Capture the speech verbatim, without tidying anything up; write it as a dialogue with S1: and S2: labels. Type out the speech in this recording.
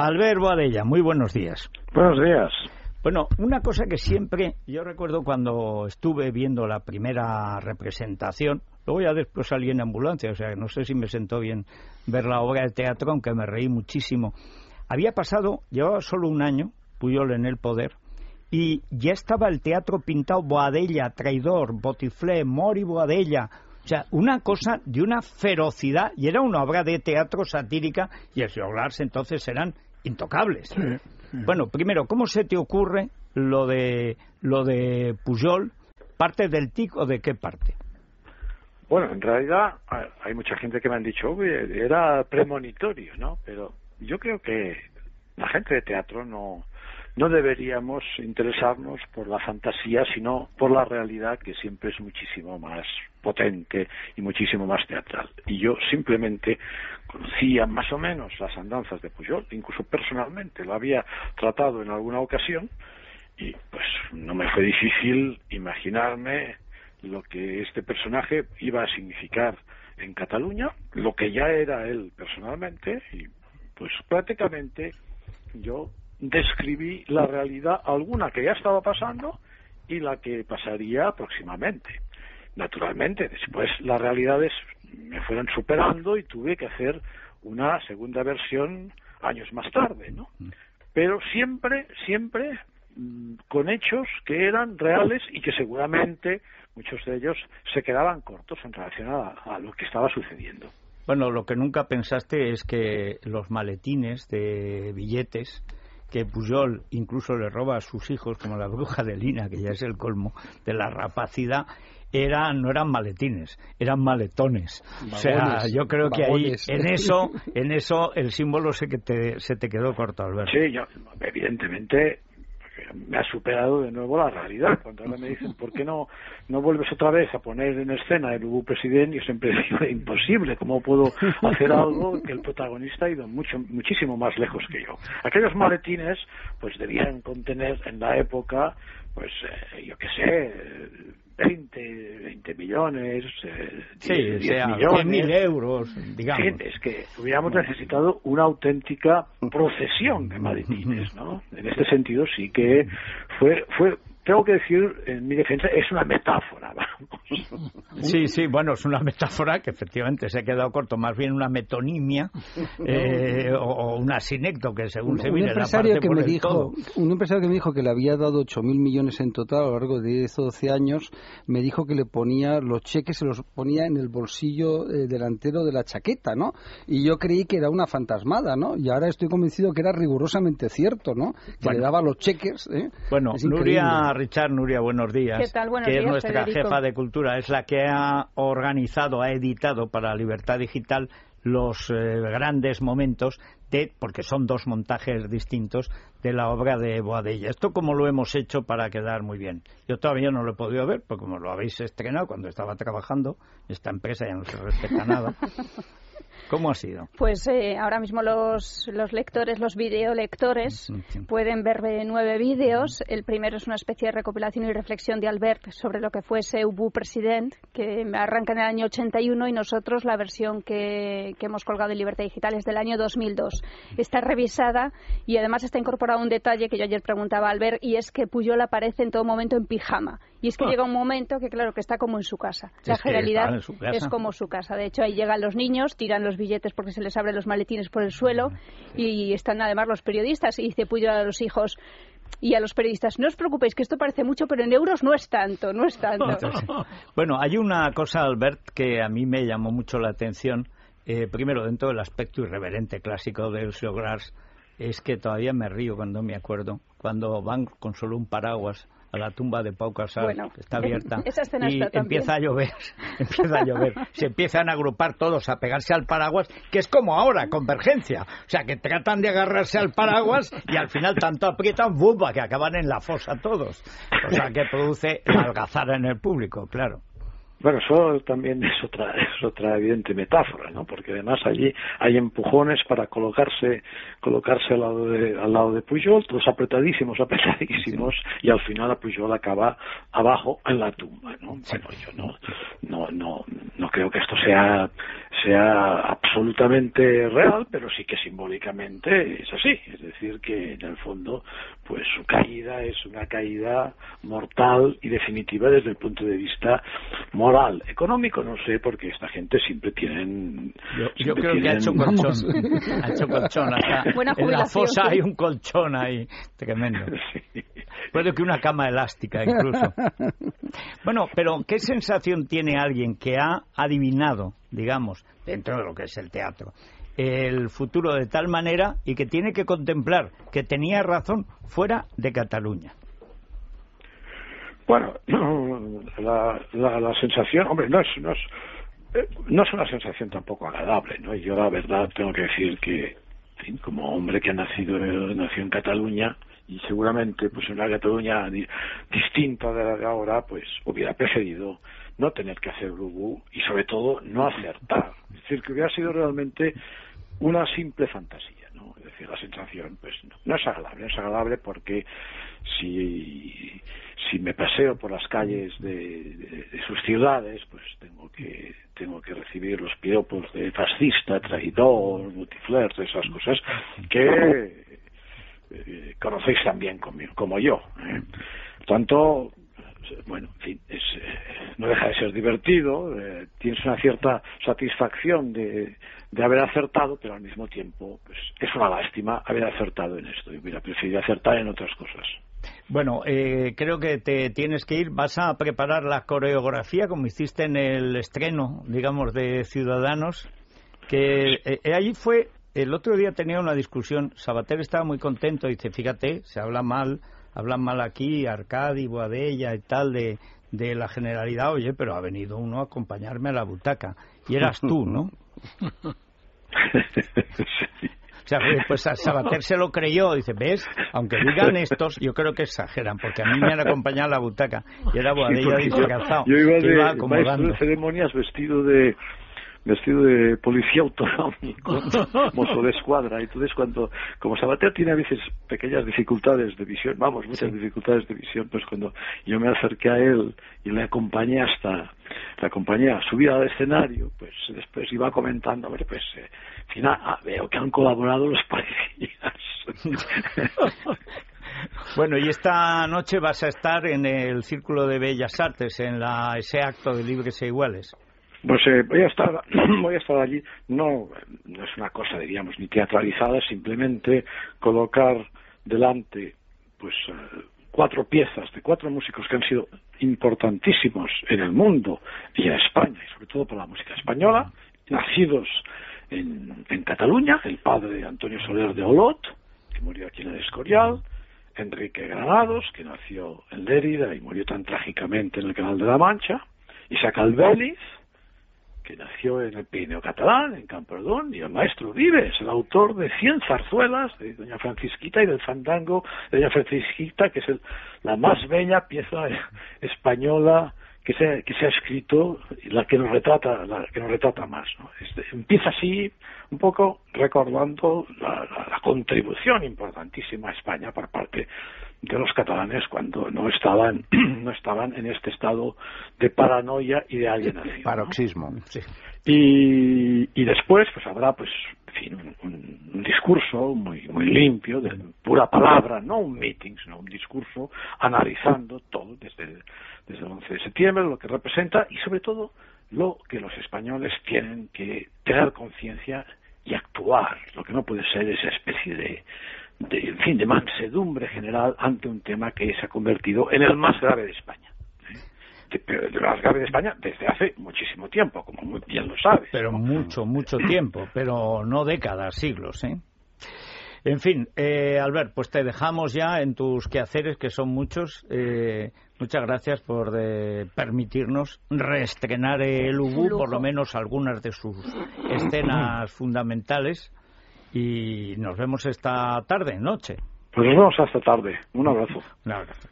S1: Albert Boadella, muy buenos días.
S2: Buenos días.
S1: Bueno, una cosa que siempre, yo recuerdo cuando estuve viendo la primera representación, luego ya después salí en ambulancia, o sea, no sé si me sentó bien ver la obra de teatro, aunque me reí muchísimo. Había pasado, llevaba solo un año, Pujol en el poder, y ya estaba el teatro pintado Boadella, traidor, Botiflé, Mori Boadella. O sea, una cosa de una ferocidad, y era una obra de teatro satírica, y el joglars entonces eran intocables.
S2: Sí, sí.
S1: Bueno, primero, ¿cómo se te ocurre lo de lo de Pujol? ¿Parte del T I C o de qué parte?
S2: Bueno, en realidad hay mucha gente que me han dicho, oye, era premonitorio, ¿no? Pero yo creo que la gente de teatro no... No deberíamos interesarnos por la fantasía, sino por la realidad, que siempre es muchísimo más potente y muchísimo más teatral. Y yo simplemente conocía más o menos las andanzas de Pujol, incluso personalmente lo había tratado en alguna ocasión, y pues no me fue difícil imaginarme lo que este personaje iba a significar en Cataluña, lo que ya era él personalmente, y pues prácticamente yo describí la realidad, alguna que ya estaba pasando y la que pasaría próximamente. Naturalmente, después las realidades me fueron superando y tuve que hacer una segunda versión años más tarde, ¿no? Pero siempre, siempre mmm, con hechos que eran reales y que seguramente muchos de ellos se quedaban cortos en relación a, a lo que estaba sucediendo.
S1: Bueno, lo que nunca pensaste es que los maletines de billetes que Pujol incluso le roba a sus hijos, como la bruja de Lina, que ya es el colmo de la rapacidad, eran, no eran maletines, eran maletones. Vagones, o sea, yo creo que vagones. ahí, en eso, en eso el símbolo se, que te, se te quedó corto, Alberto.
S2: Sí, yo, evidentemente me ha superado de nuevo la realidad. Cuando ahora me dicen, ¿por qué no no vuelves otra vez a poner en escena el Ubu President? Yo siempre digo, imposible, ¿cómo puedo hacer algo que el protagonista ha ido mucho muchísimo más lejos que yo? Aquellos maletines pues debían contener en la época, pues eh, yo qué sé, veinte millones, eh,
S1: sí,
S2: diez,
S1: o sea,
S2: diez millones,
S1: cien mil euros, digamos.
S2: Sí, es que hubiéramos necesitado una auténtica procesión de maletines, ¿no? En este sentido sí que fue, fue tengo que decir, en mi defensa, es una metáfora, vamos.
S1: Sí, sí, bueno, es una metáfora que efectivamente se ha quedado corto, más bien una metonimia eh, o, o una sinécdoque, según
S3: un,
S1: se mire
S3: un empresario
S1: la parte
S3: que
S1: por
S3: me
S1: el
S3: dijo,
S1: todo.
S3: Un empresario que me dijo que le había dado ocho mil millones en total a lo largo de diez o doce años, me dijo que le ponía los cheques, se los ponía en el bolsillo eh, delantero de la chaqueta, ¿no? Y yo creí que era una fantasmada, ¿no? Y ahora estoy convencido que era rigurosamente cierto, ¿no? Que
S1: bueno,
S3: le daba los cheques, ¿eh?
S1: Bueno, Nuria Richard, Nuria, buenos días.
S4: ¿Qué tal? Buenos
S1: que
S4: días,
S1: es nuestra
S4: Federico.
S1: jefa de cultura, es la que ha organizado, ha editado para Libertad Digital los eh, grandes momentos de, porque son dos montajes distintos de la obra de Boadella. Esto como lo hemos hecho para quedar muy bien. Yo todavía no lo he podido ver, porque como lo habéis estrenado cuando estaba trabajando, esta empresa ya no se respeta nada. ¿Cómo ha sido?
S4: Pues eh, ahora mismo los, los lectores, los videolectores, sí. pueden ver nueve vídeos. El primero es una especie de recopilación y reflexión de Albert sobre lo que fue ese Ubu President, que arranca en el año ochenta y uno, y nosotros la versión que, que hemos colgado en Libertad Digital es del año dos mil dos. Está revisada y además está incorporado un detalle que yo ayer preguntaba a Albert, y es que Pujol aparece en todo momento en pijama. Y es que ah. llega un momento que, claro, que está como en su casa. La
S1: es
S4: generalidad
S1: casa.
S4: es como su casa. De hecho, ahí llegan los niños, tiran los billetes porque se les abren los maletines por el suelo, y están además los periodistas, y dice Pujol a los hijos y a los periodistas, no os preocupéis, que esto parece mucho, pero en euros no es tanto, no es tanto.
S1: Bueno, hay una cosa, Albert, que a mí me llamó mucho la atención. Eh, primero, dentro del aspecto irreverente clásico del joglars, es que todavía me río cuando me acuerdo, cuando van con solo un paraguas a la tumba de Pau Casals,
S4: bueno,
S1: que está abierta,
S4: esa escena
S1: y
S4: está
S1: empieza a llover, empieza a llover, se empiezan a agrupar todos a pegarse al paraguas, que es como ahora, Convergencia, o sea, que tratan de agarrarse al paraguas y al final tanto aprietan, ¡bumba!, que acaban en la fosa todos, o sea, que produce la algazara en el público, claro.
S2: Bueno, eso también es otra es otra evidente metáfora, ¿no? Porque además allí hay empujones para colocarse colocarse al lado de al lado de Pujol, todos apretadísimos, apretadísimos, y al final a Pujol acaba abajo en la tumba, ¿no? Bueno, yo no no no no creo que esto sea sea absolutamente real, pero sí que simbólicamente es así, es decir, que en el fondo pues su caída es una caída mortal y definitiva desde el punto de vista moral. Económico no sé, porque esta gente siempre tienen...
S1: Yo,
S2: siempre
S1: yo creo
S2: tienen...
S1: que ha hecho colchón. Ha hecho colchón. Acá. En la fosa hay un colchón ahí, tremendo. Sí. Puede que una cama elástica incluso. Bueno, pero ¿qué sensación tiene alguien que ha adivinado, digamos, dentro de lo que es el teatro, el futuro de tal manera y que tiene que contemplar que tenía razón fuera de Cataluña?
S2: Bueno, la, la, la sensación, hombre, no es, no es no es una sensación tampoco agradable, ¿no? Y yo la verdad tengo que decir que, en fin, como hombre que ha nacido nació en Cataluña, y seguramente pues en una Cataluña di, distinta de la de ahora, pues hubiera preferido no tener que hacer Ubu y sobre todo no acertar. Es decir, que hubiera sido realmente una simple fantasía, ¿no? Es decir, la sensación pues no, no es agradable, no es agradable porque si si me paseo por las calles de, de, de sus ciudades, pues tengo que tengo que recibir los piropos de fascista, traidor, multiflers, esas cosas que eh, conocéis también conmigo, como yo. ¿eh? Por tanto, bueno, en fin, es, eh, no deja de ser divertido, eh, tienes una cierta satisfacción de, de haber acertado, pero al mismo tiempo pues es una lástima haber acertado en esto. Yo hubiera preferido acertar en otras cosas.
S1: Bueno, eh, creo que te tienes que ir. ¿Vas a preparar la coreografía como hiciste en el estreno, digamos, de Ciudadanos? Que eh, ahí fue, el otro día tenía una discusión, Sabater estaba muy contento, dice, fíjate, se habla mal, hablan mal aquí, Arcadi, Boadella y tal, de, de la generalidad, oye, pero ha venido uno a acompañarme a la butaca, y eras tú, ¿no?
S2: Sí.
S1: O sea, pues a Sabater se lo creyó, dice, ¿ves? Aunque digan estos, yo creo que exageran, porque a mí me han acompañado a la butaca, y era Boadella
S2: sí,
S1: disfrazado.
S2: Yo iba de
S1: iba
S2: maestro de ceremonias vestido de vestido de policía autonómico, mozo de escuadra, y entonces cuando, como Sabater tiene a veces pequeñas dificultades de visión, vamos, muchas sí. dificultades de visión, pues cuando yo me acerqué a él y le acompañé hasta, le acompañé a subir al escenario, pues después iba comentando, hombre, pues, eh, al final, ah, veo que han colaborado los policías.
S1: Bueno, y esta noche vas a estar en el Círculo de Bellas Artes, en la, ese acto de Libres e Iguales.
S2: Pues eh, voy a estar voy a estar allí, no, no es una cosa, diríamos, ni teatralizada, simplemente colocar delante pues eh, cuatro piezas de cuatro músicos que han sido importantísimos en el mundo y en España, y sobre todo para la música española, nacidos en, en Cataluña, el padre de Antonio Soler de Olot, que murió aquí en el Escorial, Enrique Granados, que nació en Lérida y murió tan trágicamente en el Canal de la Mancha, Isaac Albéniz, que nació en el Pirineo catalán, en Camprodón, y el maestro Vives, el autor de cien zarzuelas de Doña Francisquita y del fandango de Doña Francisquita, que es el, la más bella pieza española que se, que se ha escrito, y la que nos retrata, la que nos retrata más, ¿no? Este, empieza así, un poco recordando la, la, la contribución importantísima a España por parte de los catalanes cuando no estaban no estaban en este estado de paranoia y de alienación,
S3: paroxismo,
S2: ¿no?
S3: Sí.
S2: y y después pues habrá pues en fin un, un, un discurso muy muy limpio de pura palabra, no un meeting sino un discurso analizando todo desde desde el once de septiembre, lo que representa y sobre todo lo que los españoles tienen que tener conciencia y actuar. Lo que no puede ser esa especie de De, en fin, de mansedumbre general ante un tema que se ha convertido en el más grave de España. De, de más grave de España desde hace muchísimo tiempo, como muy bien lo sabes.
S1: Pero ¿no? mucho, mucho tiempo, pero no décadas, siglos, ¿eh? En fin, eh, Albert, pues te dejamos ya en tus quehaceres, que son muchos. Eh, muchas gracias por de permitirnos reestrenar el Ubu, por lo menos algunas de sus escenas fundamentales. Y nos vemos esta tarde, noche.
S2: Pues nos vemos hasta tarde. Un abrazo.
S1: Un abrazo.